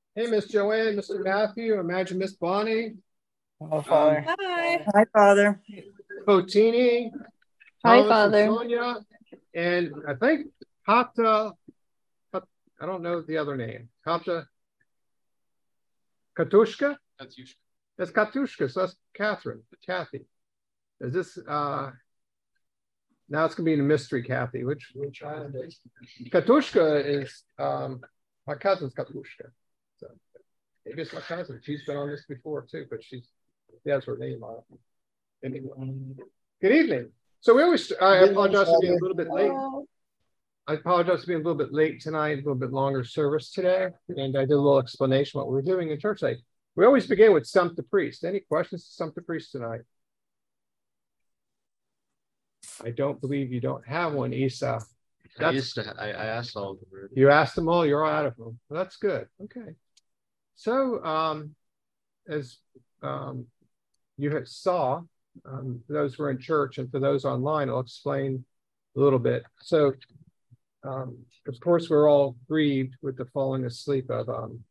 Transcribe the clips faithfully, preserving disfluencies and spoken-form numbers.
Hey, Miss Joanne, Mister Matthew, imagine Miss Bonnie, Hello, um, Father. Hi. Hi, Father. Botini, Hi, Thomas and Father. Sonia, and I think Kata, I don't know the other name. Kata, Katushka? Katushka. That's Katushka, so that's Catherine, Kathy. Is this, uh, now it's going to be a mystery, Kathy. Which, which island is Katushka is, um, my cousin's Katushka. So maybe it's my cousin. She's been on this before too, but she's, that's her name on it. Anyway. Good evening. So we always, I apologize for being a little bit late. I apologize for being a little bit late tonight, a little bit longer service today. And I did a little explanation what we're doing in church today. We always begin with Stump the Priest. Any questions to Stump the Priest tonight? I don't believe you don't have one, Isa. I used to, I, I asked all of them. You asked them all, you're all out of them. Well, that's good. Okay. So um, as um, you had saw, um, for those who are in church and for those online, I'll explain a little bit. So um, of course, we're all grieved with the falling asleep of um,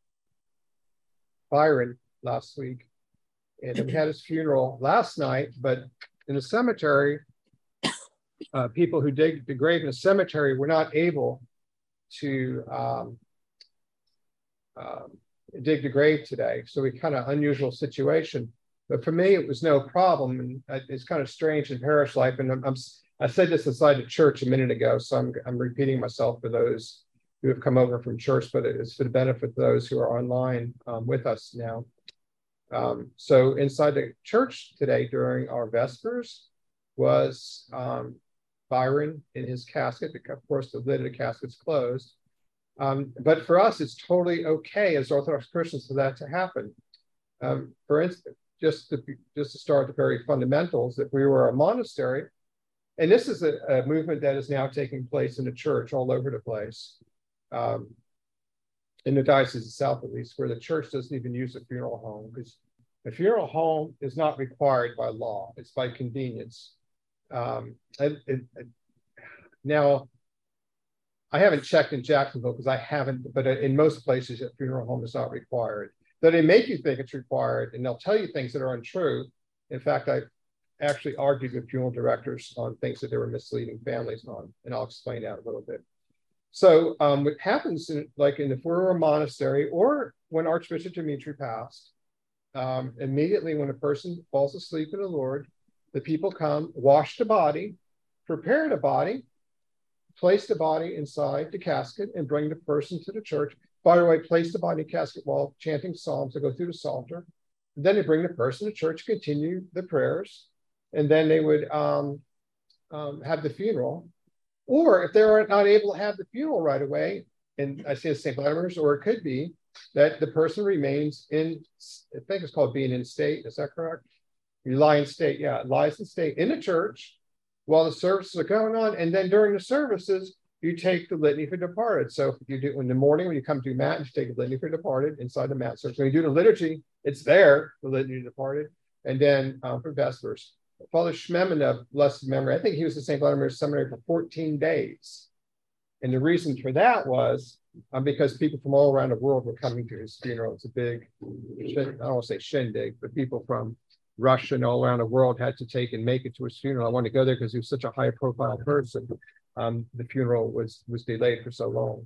Byron last week. And we had his funeral last night, but in the cemetery, uh, people who dig the grave in the cemetery were not able to um, uh, dig the grave today. So we kind of unusual situation. But for me, it was no problem. And it's kind of strange in parish life. And I'm, I'm I said this inside the church a minute ago, so I'm, I'm repeating myself for those who have come over from church, but it's for the benefit of those who are online um, with us now. Um, so inside the church today during our Vespers was um, Byron in his casket. Of course, the lid of the casket's closed. Um, but for us, it's totally okay as Orthodox Christians for that to happen. Um, for instance, just to, just to start the very fundamentals, if we were a monastery, and this is a, a movement that is now taking place in the church all over the place, um, in the Diocese of South at least, where the church doesn't even use a funeral home, because a funeral home is not required by law, it's by convenience. Um, it, it, it, now, I haven't checked in Jacksonville because I haven't, but in most places, a funeral home is not required. Though they make you think it's required, and they'll tell you things that are untrue. In fact, I actually argued with funeral directors on things that they were misleading families on, and I'll explain that a little bit. So um, what happens, in, like in if we're a monastery or when Archbishop Dimitri passed, um, immediately when a person falls asleep in the Lord, the people come, wash the body, prepare the body, place the body inside the casket, and bring the person to the church. By the way, place the body in the casket while chanting psalms to go through the Psalter. And then they bring the person to church, continue the prayers, and then they would um, um, have the funeral. Or if they're not able to have the funeral right away, and I say Saint Vladimir's, or it could be that the person remains in, I think it's called being in state, is that correct? You lie in state, yeah, lies in state in the church while the services are going on. And then during the services, you take the litany for departed. So if you do in the morning, when you come to Mass, you take the litany for departed inside the Mass service. When you do the liturgy, it's there, the litany departed. And then um, for Vespers, Father Shmemina, blessed memory, I think he was at Saint Vladimir's Seminary for fourteen days. And the reason for that was um, because people from all around the world were coming to his funeral. It's a big, I don't want to say shindig, but people from Russia and all around the world had to take and make it to his funeral. I wanted to go there because he was such a high profile person. Um, the funeral was, was delayed for so long.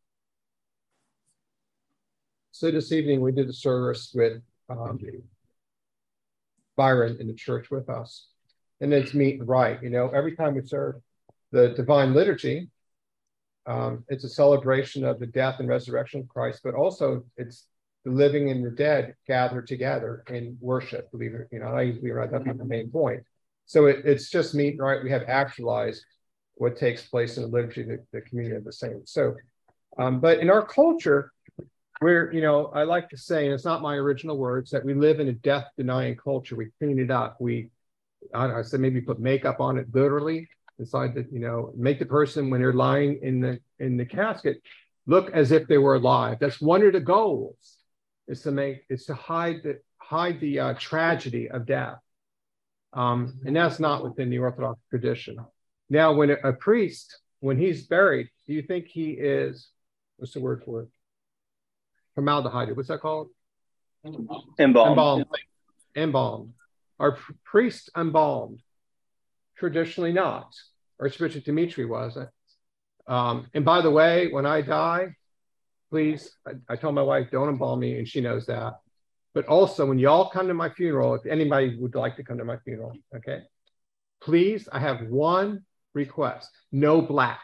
So this evening we did a service with um, Byron in the church with us. And it's meet and right. You know, every time we serve the Divine Liturgy, um, it's a celebration of the death and resurrection of Christ, but also it's the living and the dead gathered together in worship. Believe it, you know, I usually write that the main point. So it, it's just meet and right. We have actualized what takes place in the liturgy, the, the communion of the saints. So, um, but in our culture, we're, you know, I like to say, and it's not my original words, that we live in a death-denying culture. We clean it up. We, I don't know, I said maybe put makeup on it literally, decide that, you know, make the person when they're lying in the in the casket look as if they were alive. That's one of the goals, is to make, is to hide the hide the uh, tragedy of death, um, and that's not within the Orthodox tradition. Now, when a, a priest, when he's buried, do you think he is? What's the word for it? formaldehyde. What's that called? Embalmed. Embalmed. Embalmed. Are priests embalmed? Traditionally not. Archbishop Dimitri wasn't. Um, and by the way, when I die, please, I, I told my wife, don't embalm me, and she knows that. But also, when y'all come to my funeral, if anybody would like to come to my funeral, okay, please, I have one request: no black.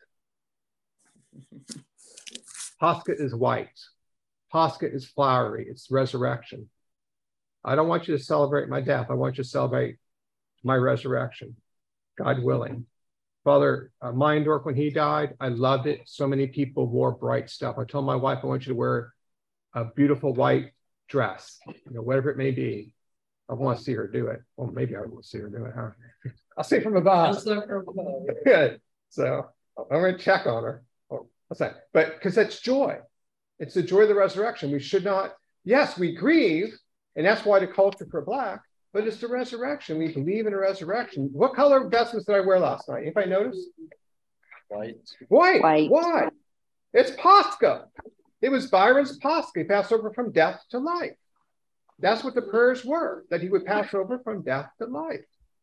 Pascha is white. Pascha is flowery. It's resurrection. I don't want you to celebrate my death. I want you to celebrate my resurrection, God willing. Father uh, Meyendorff, when he died, I loved it. So many people wore bright stuff. I told my wife, I want you to wear a beautiful white dress, you know, whatever it may be. I want to see her do it. Well, maybe I will see her do it, huh? I'll see from above. Good. So I'm going to check on her. Oh, what's that? But because that's joy. It's the joy of the resurrection. We should not, yes, we grieve, and that's why the culture for black, but it's the resurrection. We believe in a resurrection. What color vestments did I wear last night? Anybody notice? White. White. White. Why? It's Pascha. It was Byron's Pascha. He passed over from death to life. That's what the prayers were, that he would pass over from death to life.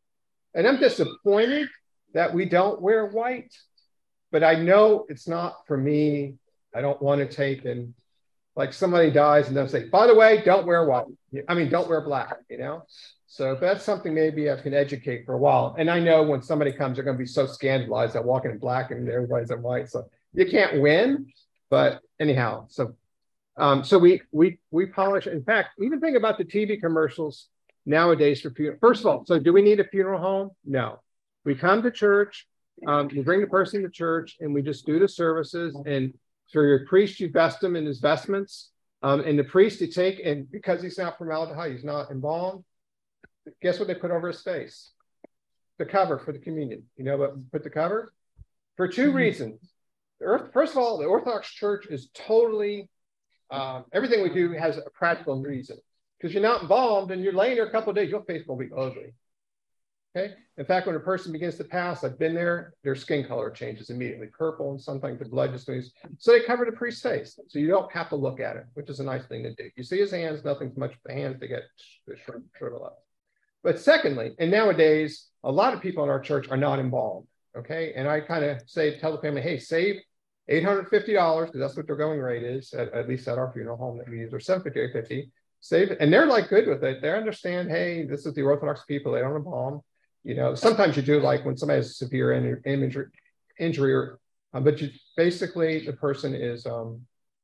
And I'm disappointed that we don't wear white, but I know it's not for me. I don't want to take and like somebody dies and they'll say, by the way, don't wear white. I mean, don't wear black, you know? So that's something maybe I can educate for a while. And I know when somebody comes, they're going to be so scandalized that walking in black and everybody's in white. So you can't win, but anyhow, so um, so we we we polish. In fact, even think about the T V commercials nowadays for funeral. First of all, so do we need a funeral home? No. We come to church, um, we bring the person to church, and we just do the services. And for your priest, you vest him in his vestments. Um, and the priest, you take, and because he's not formaldehyde, he's not embalmed, guess what they put over his face? The cover for the communion. You know what put the cover? For two mm-hmm. reasons. The earth, first of all, the Orthodox Church is totally, um, everything we do has a practical reason. Because you're not embalmed and you're laying there a couple of days, your face will be ugly. Okay? In fact, when a person begins to pass, I've been there, their skin color changes immediately, purple, and sometimes the blood just moves. So they cover the priest's face. So you don't have to look at it, which is a nice thing to do. You see his hands, nothing's much the hands to get shriveled up. But secondly, and nowadays, a lot of people in our church are not embalmed. Okay, and I kind of say, tell the family, hey, save eight hundred fifty dollars, because that's what their going rate is, at, at least at our funeral home that we use, or seven fifty, eight fifty, save it. And they're like good with it. They understand, hey, this is the Orthodox people, they don't embalm. You know, sometimes you do, like when somebody has a severe in, injury, injury or, uh, but you basically, the person is, um,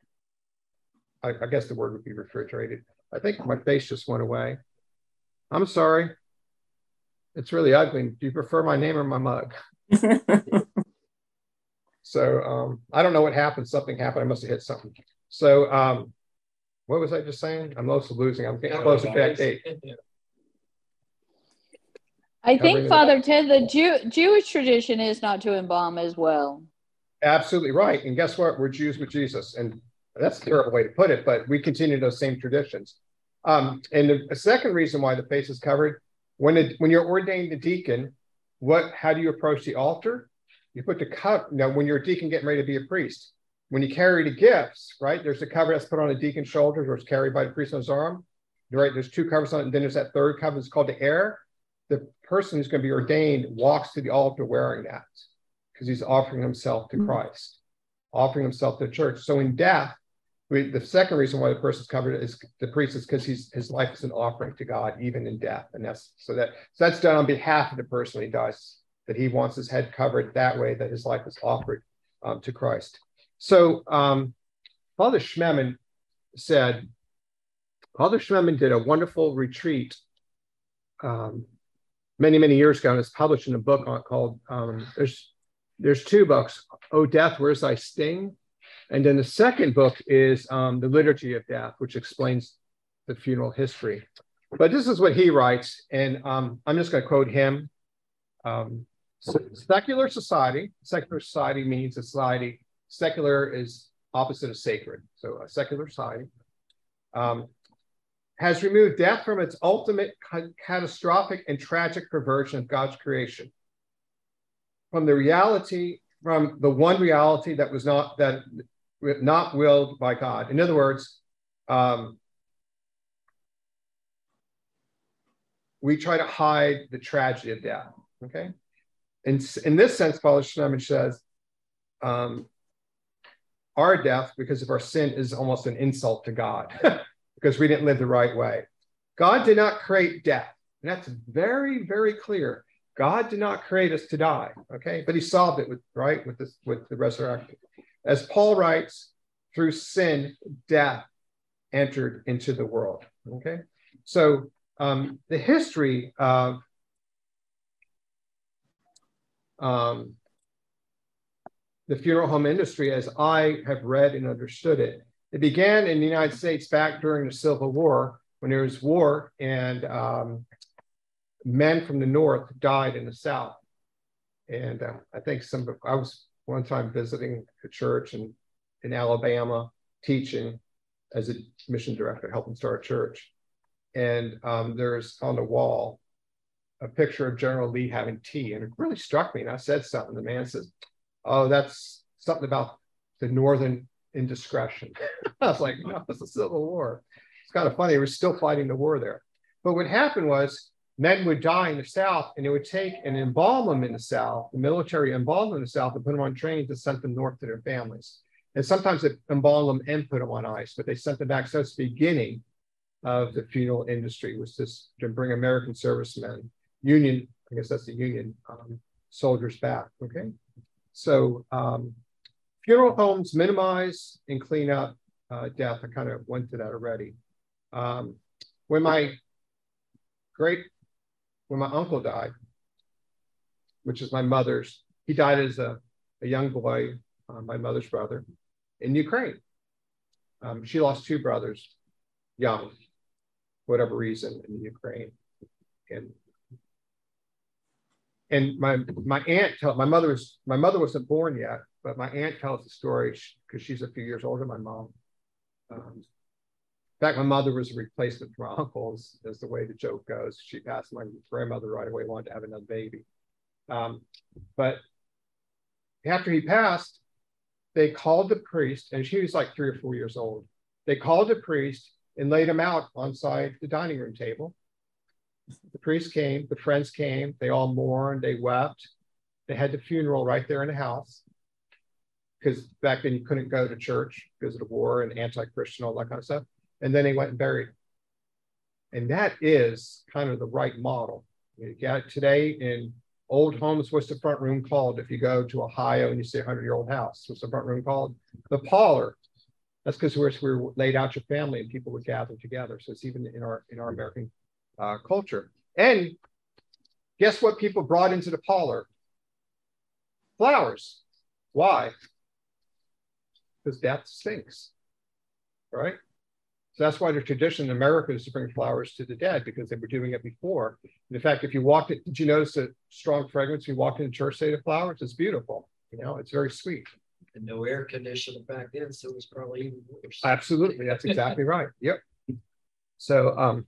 I, I guess the word would be refrigerated. I think my face just went away. I'm sorry. It's really ugly. Do you prefer my name or my mug? So um, I don't know what happened. Something happened. I must have hit something. So um, what was I just saying? I'm mostly losing. I'm getting closer to that date. I think, Father Ted, the Jew Jewish tradition is not to embalm as well. Absolutely right. And guess what? We're Jews with Jesus. And that's a terrible way to put it, but we continue those same traditions. Um, and the, the second reason why the face is covered, when it, when you're ordained a deacon, what? How do you approach the altar? You put the cover. Now, when you're a deacon getting ready to be a priest, when you carry the gifts, right? There's a cover that's put on a deacon's shoulders, or it's carried by the priest on his arm. Right? There's two covers on it, and then there's that third cover. It's called the heir. The person who's going to be ordained walks to the altar wearing that because he's offering himself to Christ, offering himself to the church. So in death, we, the second reason why the person's covered is the priest is because he's his life is an offering to God, even in death. And that's so that so that's done on behalf of the person when he dies, that he wants his head covered that way, that his life is offered um, to Christ. So um, Father Schmemann said, Father Schmemann did a wonderful retreat um, many, many years ago, and it's published in a book on, called, um, there's, there's two books, Oh Death, Where's Thy Sting? And then the second book is um, The Liturgy of Death, which explains the funeral history. But this is what he writes, and um, I'm just going to quote him. Um, so secular society, secular society means a society, secular is opposite of sacred, so a secular society, um, has removed death from its ultimate ca catastrophic and tragic perversion of God's creation. From the reality, from the one reality that was not, that not willed by God. In other words, um, we try to hide the tragedy of death, okay? In, in this sense, Father Schneemann says, um, our death, because of our sin, is almost an insult to God because we didn't live the right way. God did not create death. And that's very, very clear. God did not create us to die, okay? But he solved it with, right, with this, with the resurrection. As Paul writes, through sin, death entered into the world, okay? So um, the history of um, the funeral home industry, as I have read and understood it, it began in the United States back during the Civil War, when there was war and um, men from the North died in the South. And uh, I think some, I was one time visiting a church in, in Alabama, teaching as a mission director, helping start a church. And um, there's on the wall a picture of General Lee having tea. And it really struck me. And I said something. The man says, oh, that's something about the Northern indiscretion. I was like, no, it's a Civil War. It's kind of funny. We're still fighting the war there. But what happened was men would die in the South, and it would take and embalm them in the South, the military embalmed them in the South, and put them on trains and sent them north to their families. And sometimes they embalmed them and put them on ice, but they sent them back. So it's the beginning of the funeral industry, was this to bring American servicemen, Union, I guess that's the Union um, soldiers back, okay? So um, funeral homes minimize and clean up uh, death. I kind of went to that already. Um, when my great, when my uncle died, which is my mother's, he died as a, a young boy, uh, my mother's brother, in Ukraine. Um, she lost two brothers, young, for whatever reason, in Ukraine. And and my my aunt tell my mother was my mother wasn't born yet, but my aunt tells the story because she's a few years older than my mom. Um, in fact, my mother was a replacement for my uncle, as, as the way the joke goes. She passed. My grandmother right away wanted to have another baby. Um, but after he passed, they called the priest, and she was like three or four years old. They called the priest and laid him out on side the dining room table. The priest came, the friends came, they all mourned, they wept. They had the funeral right there in the house, because back then you couldn't go to church because of the war and anti-Christian, all that kind of stuff. And then they went and buried him. And that is kind of the right model. You got today in old homes, what's the front room called? If you go to Ohio and you see a hundred-year-old house, what's the front room called? The parlor. That's because we were laid out your family and people would gather together. So it's even in our in our American uh, culture. And guess what people brought into the parlor? Flowers. Why? Because death stinks, right? So that's why the tradition in America is to bring flowers to the dead, because they were doing it before. And in fact, if you walked it, did you notice the strong fragrance? You walked into church, say the flowers, it's beautiful. You know, it's very sweet. And no air conditioning back then, so it was probably even worse. Absolutely, that's exactly right. Yep. So, um,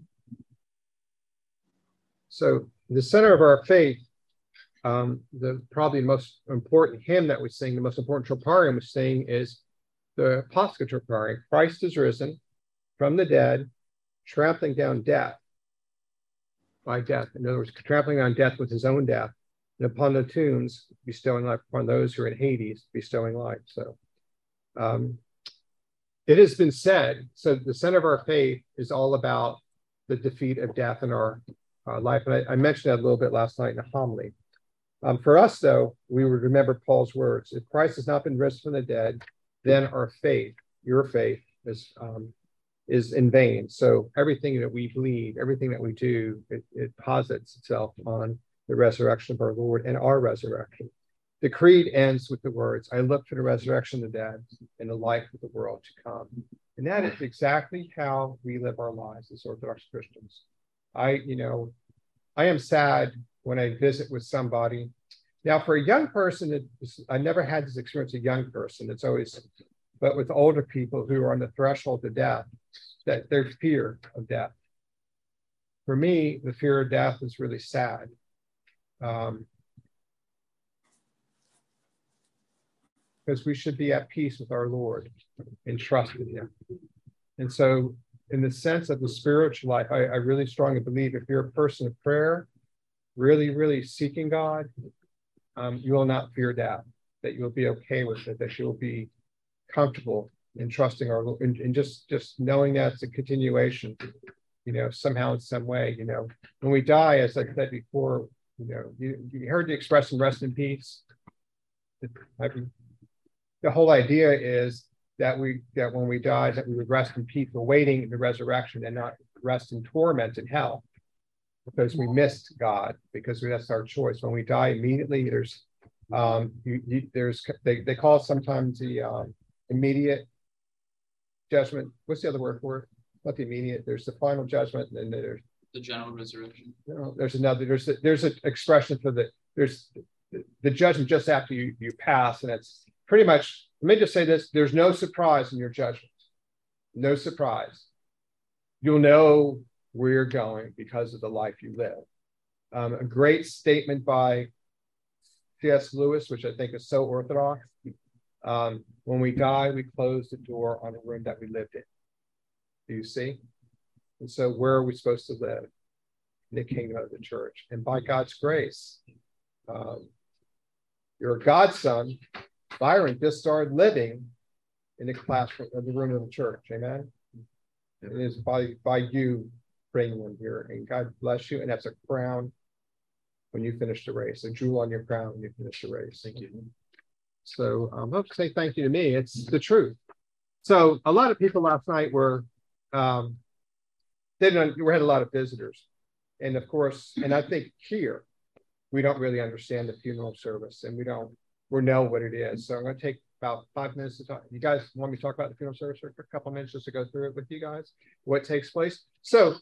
so the center of our faith, um, the probably most important hymn that we sing, the most important troparium we sing is the Pascha troparium. Christ is risen from the dead, trampling down death by death. In other words, trampling on death with his own death, and upon the tombs, bestowing life upon those who are in Hades, bestowing life. So um, it has been said, so the center of our faith is all about the defeat of death in our uh, life. And I, I mentioned that a little bit last night in a homily. Um, for us, though, we would remember Paul's words. If Christ has not been risen from the dead, then our faith, your faith, is um, is in vain. So everything that we believe, everything that we do, it, it posits itself on the resurrection of our Lord and our resurrection. The creed ends with the words, I look for the resurrection of the dead and the life of the world to come. And that is exactly how we live our lives as Orthodox Christians. I, you know, I am sad when I visit with somebody. Now, for a young person, it, I never had this experience, a young person. It's always, but with older people who are on the threshold of death, that their fear of death. For me, the fear of death is really sad. Um, because we should be at peace with our Lord and trust in him. And so in the sense of the spiritual life, I, I really strongly believe if you're a person of prayer, really, really seeking God, um, you will not fear death, that you'll be okay with it, that you'll be comfortable in trusting our Lord, and, and just, just knowing that it's a continuation, you know, somehow in some way, you know, when we die, as I said before, you know, you, you heard the expression rest in peace. I mean, the whole idea is that we that when we die, that we would rest in peace, awaiting the resurrection, and not rest in torment in hell, because we missed God, because that's our choice. When we die immediately, there's um, you, you, there's they they call it sometimes the um, immediate judgment. What's the other word for it? Not the immediate. There's the final judgment, and then there's the general resurrection. You know, there's another. There's a, there's an expression for the there's the, the judgment just after you you pass, and it's pretty much. Let me just say this: there's no surprise in your judgment. No surprise. You'll know where you're going because of the life you live. Um, a great statement by C S Lewis, which I think is so orthodox. Um, when we die, we close the door on a room that we lived in. Do you see? And so where are we supposed to live? In the kingdom of the church. And by God's grace, um, you're a godson. Byron just started living in the classroom, in the room of the church. Amen. It is by, by you bringing him here. And God bless you. And that's a crown when you finish the race, a jewel on your crown when you finish the race. Thank you. So um, I hope to say thank you to me. It's the truth. So a lot of people last night were, um, they didn't, we had a lot of visitors. And of course, and I think here, we don't really understand the funeral service, and we don't we know what it is. So I'm going to take about five minutes to talk. You guys want me to talk about the funeral service for a couple of minutes just to go through it with you guys, what takes place? So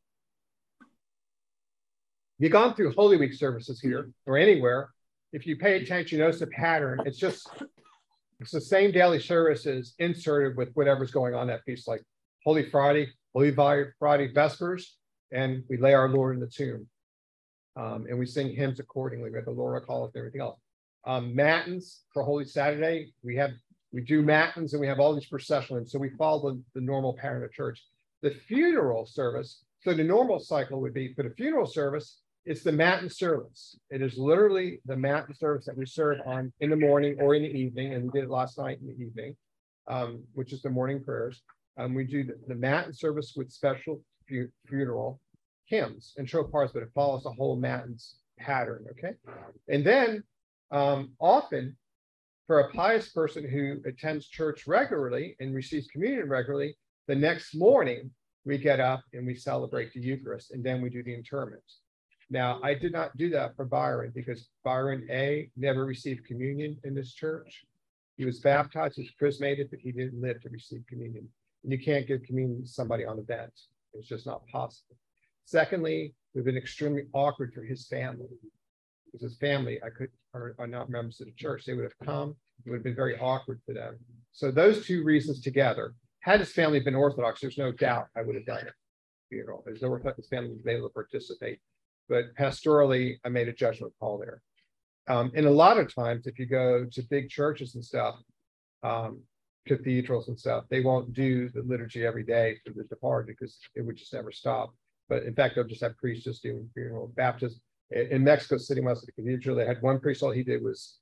you've gone through Holy Week services here or anywhere. If you pay attention, you notice the pattern. It's just, it's the same daily services inserted with whatever's going on that piece, like Holy Friday, Holy Friday Vespers, and we lay our Lord in the tomb. Um, and we sing hymns accordingly with the Laura Call and everything else. Um, matins for Holy Saturday, we have we do matins and we have all these processional hymns. So we follow the, the normal pattern of church. The funeral service, so the normal cycle would be for the funeral service, it's the matin service. It is literally the matin service that we serve on in the morning or in the evening, and we did it last night in the evening, um, which is the morning prayers. Um, we do the, the matin service with special fu funeral hymns and tropars, but it follows the whole matins pattern, okay? And then um, often for a pious person who attends church regularly and receives communion regularly, the next morning we get up and we celebrate the Eucharist, and then we do the interment. Now, I did not do that for Byron because Byron, A, never received communion in this church. He was baptized, he was chrismated, but he didn't live to receive communion. And you can't give communion to somebody on the bench. It's just not possible. Secondly, it would have been extremely awkward for his family. Because his family, I could, are, are not members of the church. They would have come. It would have been very awkward for them. So those two reasons together, had his family been Orthodox, there's no doubt I would have done it. You know, his Orthodox family was able to participate. But pastorally, I made a judgment call there. Um, and a lot of times, if you go to big churches and stuff, um, cathedrals and stuff, they won't do the liturgy every day for the departed because it would just never stop. But in fact, they'll just have priests just doing funeral baptism. In Mexico City, most of the cathedral, they had one priest. All he did was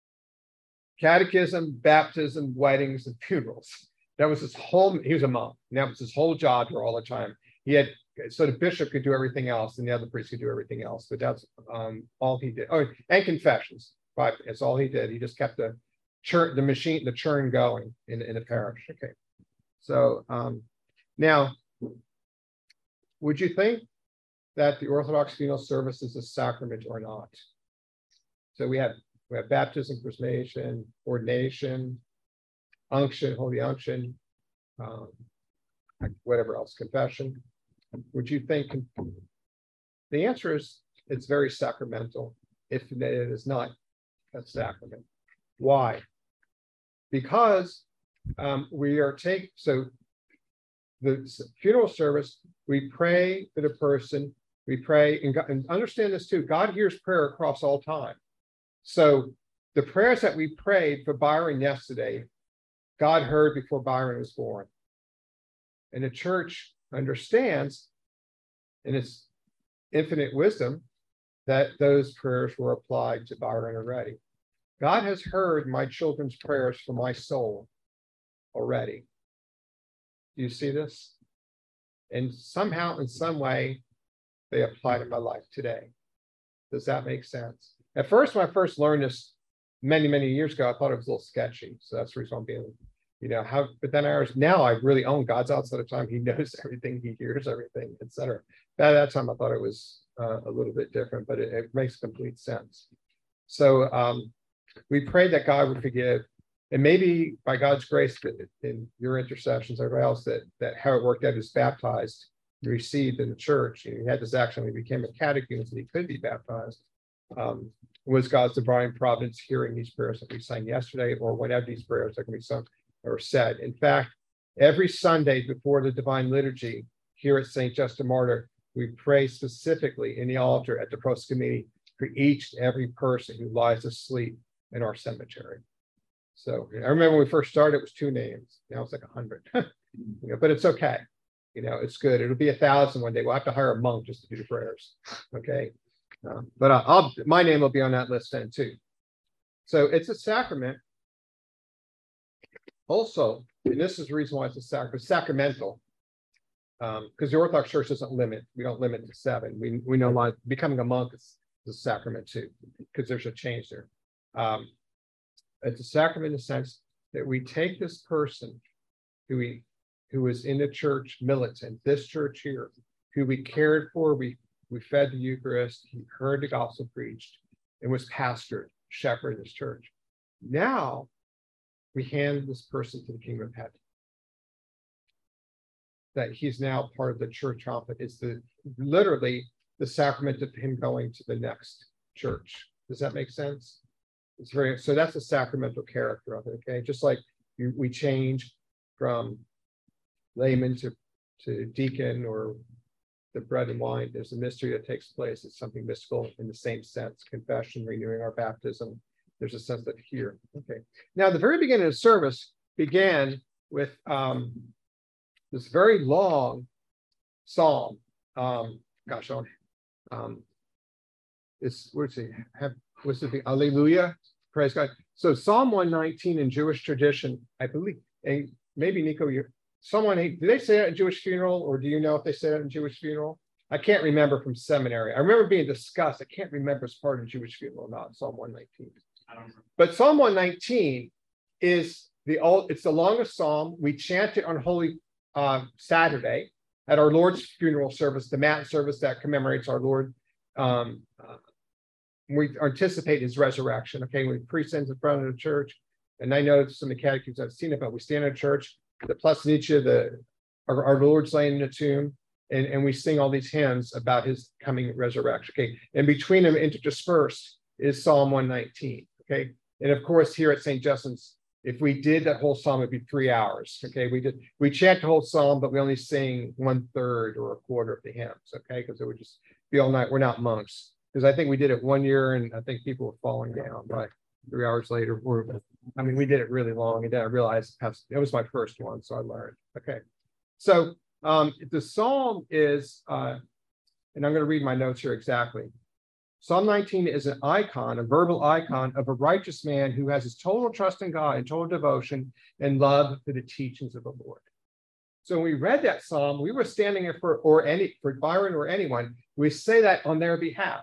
catechism, baptism, weddings, and funerals. That was his whole. He was a monk, and that was his whole job for all the time. He had so the bishop could do everything else, and the other priest could do everything else. But that's um, all he did. Oh, and confessions. But that's all he did. He just kept the churn, the machine, the churn going in in the parish. Okay. So um, now, would you think that the Orthodox funeral service is a sacrament or not? So we have we have baptism, chrismation, ordination, unction, holy unction, um, whatever else, confession. Would you think? The answer is it's very sacramental. If it is not a sacrament, why? Because um, we are taking so the funeral service. We pray for the person. We pray and, God, and understand this too. God hears prayer across all time. So the prayers that we prayed for Byron yesterday, God heard before Byron was born. And the church understands in its infinite wisdom that those prayers were applied to Byron already. God has heard my children's prayers for my soul already. Do you see this? And somehow, in some way, they apply to my life today. Does that make sense? At first, when I first learned this many, many years ago, I thought it was a little sketchy. So that's the reason I'm being, you know, how, but then I was, now I really own God's outside of time. He knows everything, he hears everything, et cetera. At that time, I thought it was uh, a little bit different, but it, it makes complete sense. So um, we prayed that God would forgive, and maybe by God's grace, in your intercessions, everybody else, that, that how it worked out, is baptized, received in the church. He had this action when he became a catechist and he could be baptized. Um, was God's divine providence hearing these prayers that we sang yesterday, or whenever these prayers are going to be sung or said. In fact, every Sunday before the divine liturgy here at Saint Justin Martyr, we pray specifically in the altar at the proscomini for each and every person who lies asleep in our cemetery. So I remember when we first started, it was two names. Now it's like a hundred. You know, but it's okay. You know, it's good. It'll be a thousand one day. We'll have to hire a monk just to do the prayers. Okay. Um, but I'll, I'll, my name will be on that list then too. So it's a sacrament. Also, and this is the reason why it's a sacrament, sacramental. Um, because the Orthodox Church doesn't limit. We don't limit to seven. We we know like becoming a monk is, is a sacrament too, because there's a change there. Um, it's a sacrament in the sense that we take this person who we who is in the church militant, this church here, who we cared for, we we fed the Eucharist, he heard the gospel preached, and was pastored, shepherded this church. Now we hand this person to the kingdom of heaven. That he's now part of the church triumphant. It's the literally the sacrament of him going to the next church. Does that make sense? It's very so that's the sacramental character of it. Okay, just like you, we change from layman to to deacon or the bread and wine. There's a mystery that takes place. It's something mystical in the same sense. Confession, renewing our baptism. There's a sense that here. Okay. Now the very beginning of the service began with um, this very long psalm. Um, gosh, oh, um, it's what's it? Have what's it? The Alleluia, praise God. So Psalm one nineteen in Jewish tradition, I believe, and maybe Nico, you Psalm one eighteen. Do they say that in Jewish funeral, or do you know if they say that in Jewish funeral? I can't remember from seminary. I remember being discussed. I can't remember as part of Jewish funeral or not. Psalm one nineteen. I don't know. But Psalm one nineteen is the old. It's the longest psalm. We chant it on Holy uh, Saturday at our Lord's funeral service, the Matin service that commemorates our Lord. Um, uh, we anticipate his resurrection. Okay, when the priest stands in front of the church, and I know some of the catechists have seen it, but we stand in church, the plus Nietzsche, the our, our Lord's laying in the tomb, and, and we sing all these hymns about his coming resurrection. Okay, and between them interdispersed is Psalm one nineteen. Okay, and of course here at Saint Justin's, if we did that whole psalm, it'd be three hours. Okay, we did we chant the whole psalm, but we only sing one third or a quarter of the hymns. Okay, because it would just be all night. We're not monks. Because I think we did it one year, and I think people were falling down by three hours later. We're, I mean, we did it really long, and then I realized it was my first one, so I learned. Okay, so um, the psalm is, uh, and I'm going to read my notes here exactly. Psalm nineteen is an icon, a verbal icon of a righteous man who has his total trust in God and total devotion and love for the teachings of the Lord. So when we read that psalm, we were standing there for or any for Byron or anyone. We say that on their behalf.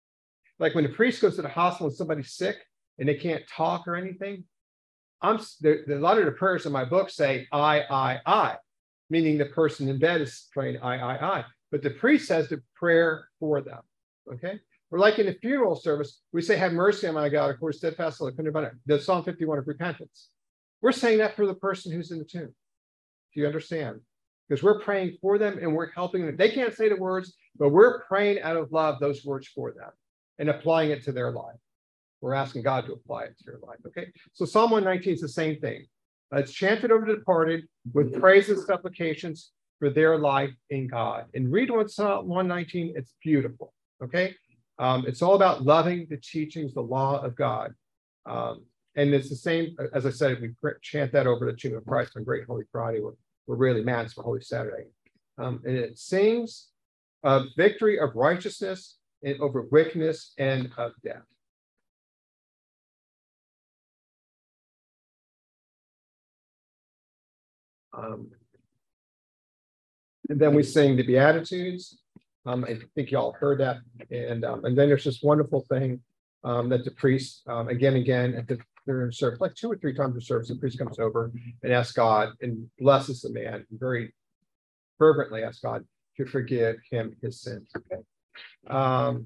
Like when the priest goes to the hospital and somebody's sick and they can't talk or anything, I'm the, the, a lot of the prayers in my book say I, I, I, meaning the person in bed is praying I, I, I. But the priest says the prayer for them. Okay. Or like in the funeral service, we say, have mercy on my God, of course, steadfast love, the Psalm fifty-one of repentance. We're saying that for the person who's in the tomb. Do you understand? Because we're praying for them and we're helping them. They can't say the words, but we're praying out of love those words for them and applying it to their life. We're asking God to apply it to their life. Okay. So Psalm one nineteen is the same thing. Uh, it's chanted over the departed with praises and supplications for their life in God. And read what Psalm one nineteen, it's beautiful. Okay. Um, it's all about loving the teachings, the law of God. Um, and it's the same, as I said, if we chant that over the tomb of Christ on Great Holy Friday, we're, we're really Mass for Holy Saturday. Um, and it sings of victory of righteousness and over wickedness and of death. Um, and then we sing the Beatitudes. Um, I think y'all heard that. And, um, and then there's this wonderful thing um, that the priest, um, again and again, at the during service, like two or three times a service, the priest comes over and asks God and blesses the man, and very fervently asks God to forgive him his sins. Okay. Um,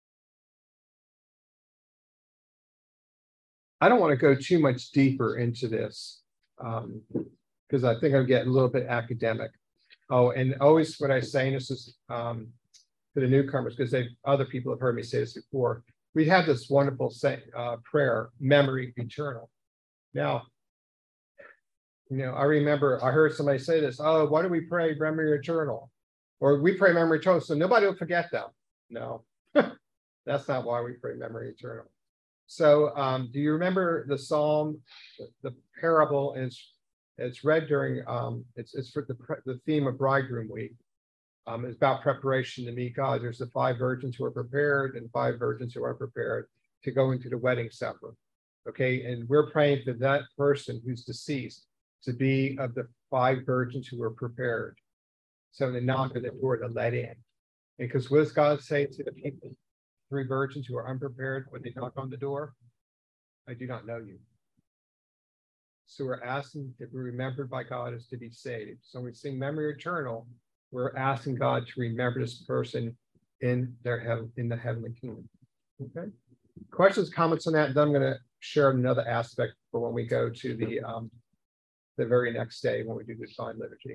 I don't want to go too much deeper into this um, because I think I'm getting a little bit academic. Oh, and always what I say, and this is um, to the newcomers, because they other people have heard me say this before. We have this wonderful say, uh, prayer, memory eternal. Now, you know, I remember I heard somebody say this. Oh, why do we pray memory eternal? Or we pray memory eternal so nobody will forget them. No, that's not why we pray memory eternal. So, um, do you remember the psalm, the, the parable? And it's it's read during um, it's it's for the the theme of Bridegroom Week. Um, it's about preparation to meet God. There's the five virgins who are prepared and five virgins who are prepared to go into the wedding supper. Okay, and we're praying for that person who's deceased to be of the five virgins who were prepared. So they knock at the door to let in. Because what does God say to the people, three virgins who are unprepared when they knock on the door? I do not know you. So we're asking to be remembered by God as to be saved. So we sing memory eternal. We're asking God to remember this person in their heaven, in the heavenly kingdom. Okay. Questions, comments on that? And then I'm going to share another aspect for when we go to the um, the very next day when we do the Divine Liturgy.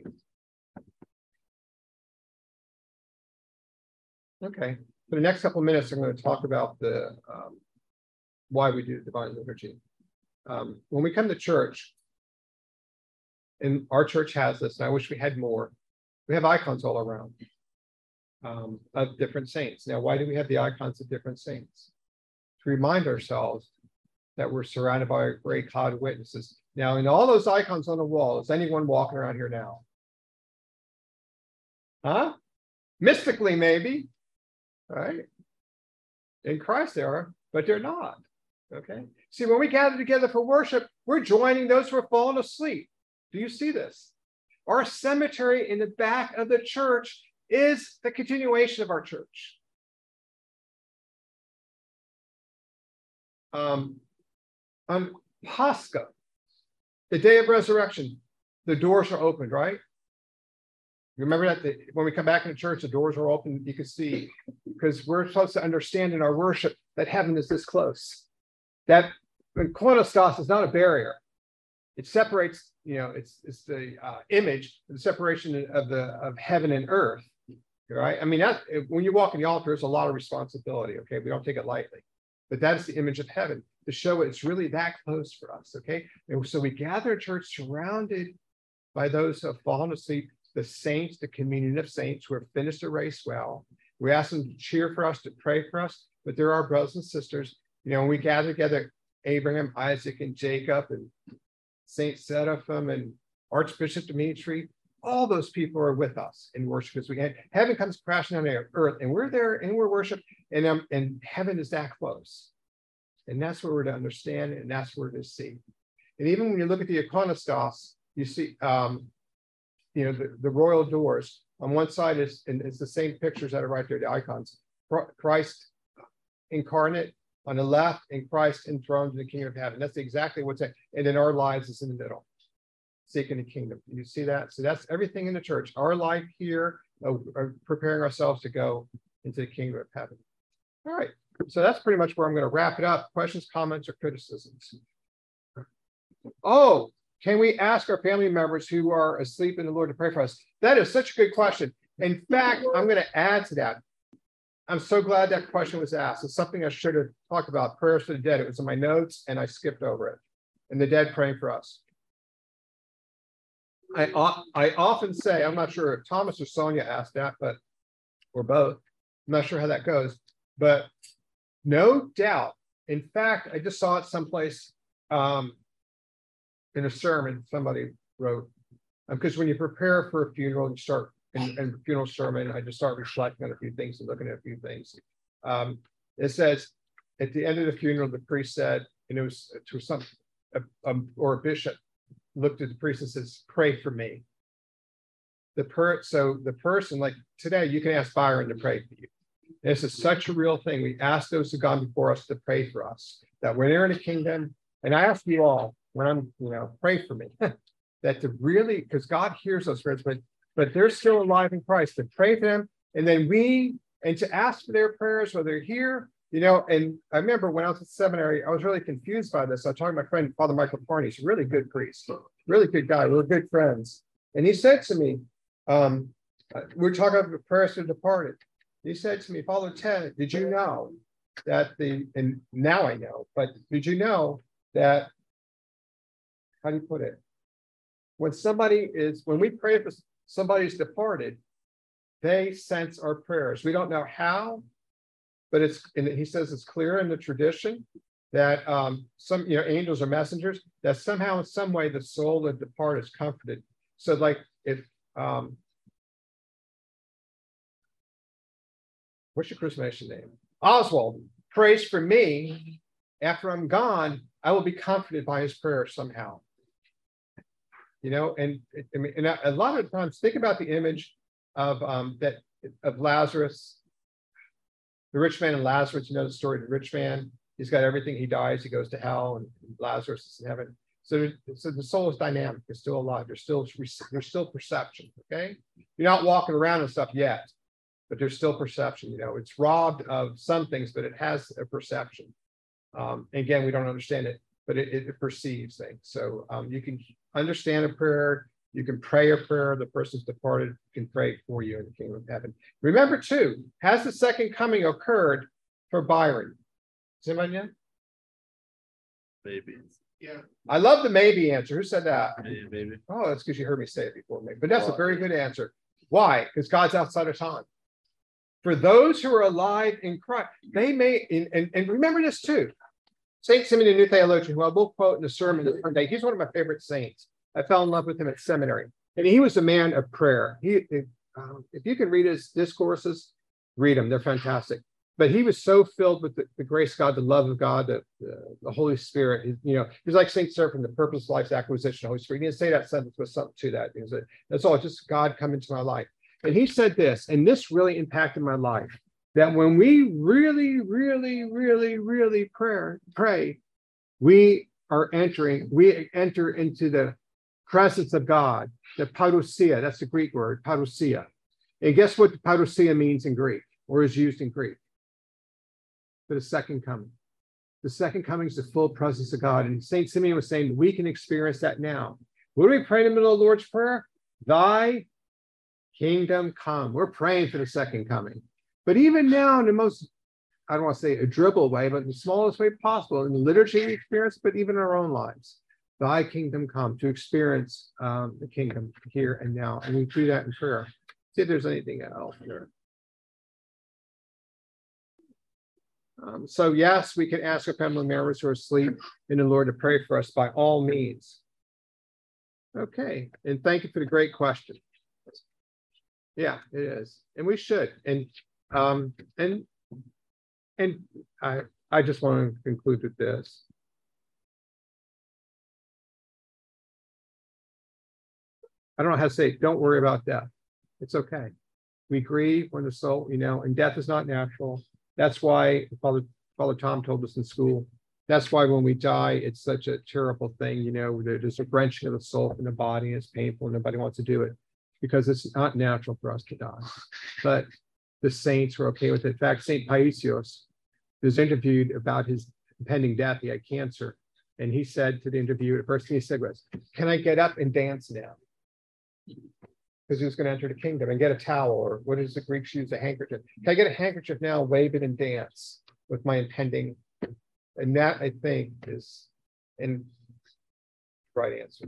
Okay. For the next couple of minutes, I'm going to talk about the um, why we do the Divine Liturgy. Um, when we come to church, and our church has this, and I wish we had more. We have icons all around um, of different saints. Now, why do we have the icons of different saints? To remind ourselves that we're surrounded by a great cloud of witnesses. Now, in all those icons on the wall, is anyone walking around here now? Huh? Mystically, maybe. Right? In Christ they are, but they're not. Okay? See, when we gather together for worship, we're joining those who are fallen asleep. Do you see this? Our cemetery in the back of the church is the continuation of our church. Um, on Pascha, the day of resurrection, the doors are opened, right? Remember that the, when we come back into church, the doors are open. You can see, because we're supposed to understand in our worship that heaven is this close. That koinostas is not a barrier. It separates, you know, it's it's the uh, image, the separation of the of heaven and earth, right? I mean, that when you walk in the altar, there's a lot of responsibility. Okay, we don't take it lightly, but that's the image of heaven to show it's really that close for us. Okay, and so we gather in church surrounded by those who have fallen asleep, the saints, the communion of saints who have finished the race well. We ask them to cheer for us, to pray for us, but they're our brothers and sisters. You know, when we gather together, Abraham, Isaac, and Jacob, and Saint Seraphim, and Archbishop Dimitri, all those people are with us in worship, because we have, heaven comes crashing on the earth, and we're there and we're worship, and um, and heaven is that close, and that's what we're to understand, and that's what we're to see. And even when you look at the iconostas, you see, um, you know, the, the royal doors on one side is, and it's the same pictures that are right there, the icons. Christ incarnate on the left, and Christ enthroned in the kingdom of heaven. That's exactly what's it. And then our lives is in the middle, seeking the kingdom. You see that? So that's everything in the church. Our life here, uh, preparing ourselves to go into the kingdom of heaven. All right. So that's pretty much where I'm going to wrap it up. Questions, comments, or criticisms? Oh, can we ask our family members who are asleep in the Lord to pray for us? That is such a good question. In fact, I'm going to add to that. I'm so glad that question was asked. It's something I should have talked about, prayers for the dead. It was in my notes and I skipped over it. And the dead praying for us. I, I often say, I'm not sure if Thomas or Sonia asked that, but or both. I'm not sure how that goes. But no doubt in fact, I just saw it someplace um, in a sermon somebody wrote, because um, when you prepare for a funeral, you start in, in a funeral sermon, I just start reflecting on a few things and looking at a few things. Um, it says, at the end of the funeral, the priest said, and it was to some, a, a, or a bishop looked at the priest and says, pray for me. The per so the person, like today, you can ask Byron to pray for you. This is such a real thing. We ask those who've gone before us to pray for us, that when they're in the kingdom, and I ask you all, when I'm, you know, pray for me, that to really, because God hears those prayers, but but they're still alive in Christ, to pray for them, and then we, and to ask for their prayers, whether they're here, you know, and I remember when I was at seminary, I was really confused by this. I was talking to my friend, Father Michael Parney. He's a really good priest, really good guy. We were good friends. And he said to me, um, we we're talking about prayers for the departed. He said to me, Father Ted, did you know that the, and now I know, but did you know that, how do you put it? When somebody is, when we pray for somebody's departed, they sense our prayers. We don't know how, but it's, and he says it's clear in the tradition that um, some, you know, angels or messengers, that somehow in some way the soul of the departed is comforted. So like if, um, what's your Christian name? Oswald prays for me. After I'm gone, I will be comforted by his prayer somehow. You know, and I mean, and a lot of times, think about the image of um, that of Lazarus, the rich man and Lazarus. You know the story of the rich man. He's got everything. He dies. He goes to hell, and Lazarus is in heaven. So, so the soul is dynamic. It's still alive. There's still there's still perception. Okay, you're not walking around and stuff yet, but there's still perception. You know, it's robbed of some things, but it has a perception. Um, again, we don't understand it, but it, it perceives things. So um, you can understand a prayer. You can pray a prayer. The person's departed can pray for you in the kingdom of heaven. Remember, too, has the second coming occurred for Byron? Does anybody know? Maybe. Yeah. I love the maybe answer. Who said that? Maybe. maybe. Oh, that's because you heard me say it before. Maybe. But that's a very good answer. Why? Because God's outside of time. For those who are alive in Christ, they may, and, and, and remember this too. Saint Simeon, the New Theologian, who I will quote in the sermon this Sunday, he's one of my favorite saints. I fell in love with him at seminary. And he was a man of prayer. He, um, if you can read his discourses, read them. They're fantastic. But he was so filled with the, the grace of God, the love of God, the, the, the Holy Spirit. He, you know, he was like Saint Seraphim, the purpose of life's acquisition of the Holy Spirit. He didn't say that sentence, but something to that. He was a, that's all, just God come into my life. And he said this, and this really impacted my life, that when we really, really, really, really pray, pray, we are entering, we enter into the presence of God, the parousia, that's the Greek word, parousia. And guess what parousia means in Greek, or is used in Greek? For the second coming. The second coming is the full presence of God. And Saint Simeon was saying we can experience that now. What do we pray in the middle of the Lord's Prayer? Thy kingdom come. We're praying for the second coming. But even now, in the most, I don't want to say a dribble way, but in the smallest way possible, in the liturgy we experience, but even in our own lives, thy kingdom come, to experience um, the kingdom here and now. And we do that in prayer. See if there's anything else here. Um, so yes, we can ask our family members who are asleep in the Lord to pray for us by all means. Okay, and thank you for the great question. Yeah, it is, and we should. And um, and and I I just want to conclude with this. I don't know how to say it. Don't worry about death. It's okay. We grieve when the soul, you know, and death is not natural. That's why Father Father Tom told us in school. That's why when we die, it's such a terrible thing. You know, there's a wrenching of the soul from the body. And it's painful. Nobody wants to do it, because it's not natural for us to die. But the saints were okay with it. In fact, Saint Paisios was interviewed about his impending death. He had cancer. And he said to the interviewer, the first thing he said was, can I get up and dance now? Because he was going to enter the kingdom, and get a towel, or what does the Greeks use, a handkerchief? Can I get a handkerchief now, wave it and dance with my impending? And that, I think, is in right answer.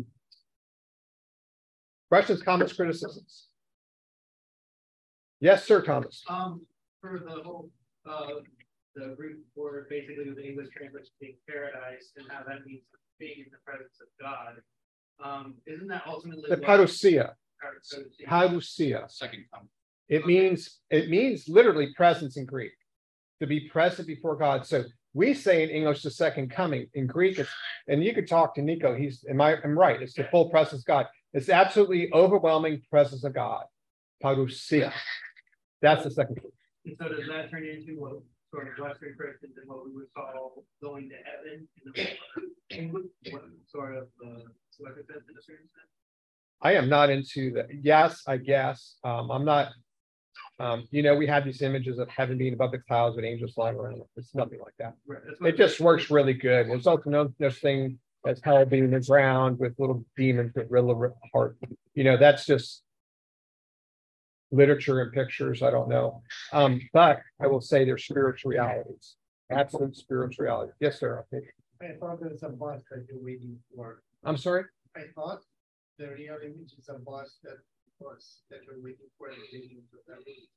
Questions, comments, criticisms? Yes, sir, Thomas. Um, for the whole uh the Greek word basically with the English translation being paradise and how that means being in the presence of God. Um, isn't that ultimately The what- parousia. Parousia. Parousia. Second coming. It means it means literally presence in Greek, to be present before God. So we say in English the second coming. In Greek, it's, and you could talk to Nico. He's am I am right? It's the full presence of God. It's absolutely overwhelming presence of God. Parousia. That's the second. And so does that turn into what sort of Western Christians and what we would call going to heaven in the what sort of uh, what it says in a certain sense? I am not into that. Yes, I guess. Um, I'm not. Um, you know, we have these images of heaven being above the clouds with angels flying around. It's nothing like that. Right, that's what It just works really good. There's also no no thing as hell being the ground with little demons with real heart. You know, that's just literature and pictures. I don't know. Um, but I will say they're spiritual realities, absolute spiritual reality. Yes, sir. I think. I thought there's a bus that you're waiting for. I'm sorry. I thought the real image is a bus that was that you're waiting for and leading to that.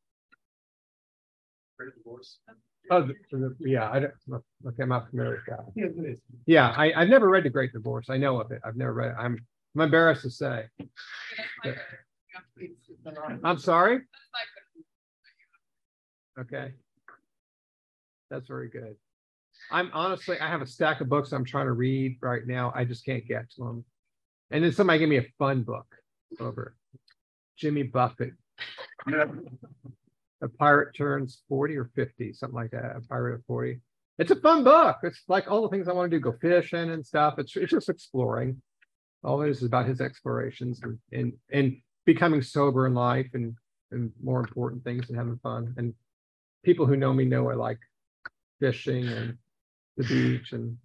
For divorce. Oh, the, the, yeah. I don't. Okay, I'm not familiar with that. Yes, it is. Yeah, I, I've never read The Great Divorce. I know of it. I've never read it. I'm I'm embarrassed to say. It's, it's an art. I'm sorry. Okay. That's very good. I'm honestly, I have a stack of books I'm trying to read right now. I just can't get to them. And then somebody gave me a fun book over Jimmy Buffett. A pirate turns forty or fifty, something like that. A pirate of forty. It's a fun book. It's like all the things I want to do, go fishing and stuff. It's, it's just exploring. All it is is about his explorations and, and, and becoming sober in life and, and more important things and having fun. And people who know me know I like fishing and the beach and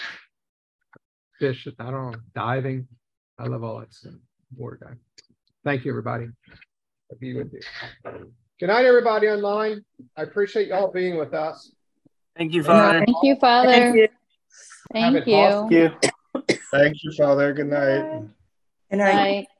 fish. I don't know, diving. I love all that stuff. Water guy. Thank you, everybody. I'll be with you. Good night, everybody online. I appreciate y'all being with us. Thank you, Father. Thank you, Father. Thank you. Thank Have an you. awesome- Thank you. Thank you, Father. Good night. Good night. Night.